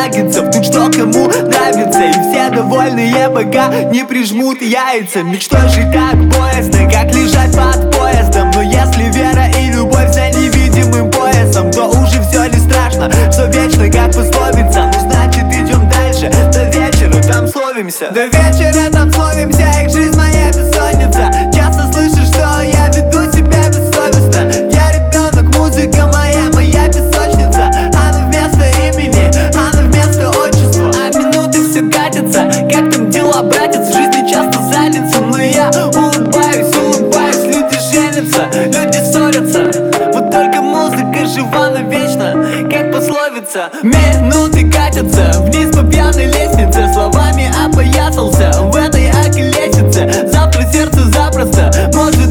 наггетсов. Тут что кому нравится, и все довольные, пока не прижмут яйца. Мечтой жить так боязно, как лежать под поездом. Но если вера и любовь за невидимым поясом, то уже все не страшно, что вечно как пословица. Ну значит идем дальше, до вечера там словимся. До вечера там словимся, их жизнь моя бессонница. Часто слышишь, что я веду себя бессовестно. Я ребенок, музыка моя песочница. Она вместо имени, она вместо отчества. А минуты все катятся, как там дела, братец? В жизни часто задница, но я улыбаюсь, люди женятся, люди ссорятся. Вот только музыка жива навечно, как пословица. Минуты катятся вниз по пьяной лестнице, словами опоясался в этой околесице. Завтра сердце запросто может